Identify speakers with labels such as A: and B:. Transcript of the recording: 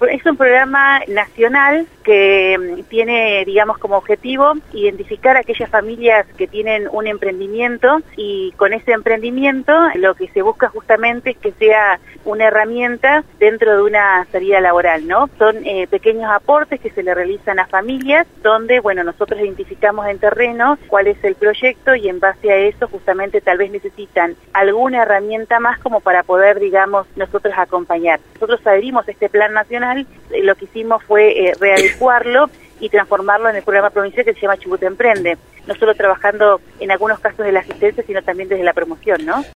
A: Es un programa nacional que tiene, digamos, como objetivo identificar a aquellas familias que tienen un emprendimiento, y con ese emprendimiento lo que se busca justamente es que sea una herramienta dentro de una salida laboral, ¿no? Son pequeños aportes que se le realizan a familias donde, bueno, nosotros identificamos en terreno cuál es el proyecto, y en base a eso justamente tal vez necesitan alguna herramienta más como para poder, digamos, nosotros acompañar. Nosotros adherimos a este plan nacional, lo que hicimos fue readecuarlo y transformarlo en el programa provincial que se llama Chubut Emprende, no solo trabajando en algunos casos de la asistencia, sino también desde la promoción, ¿no?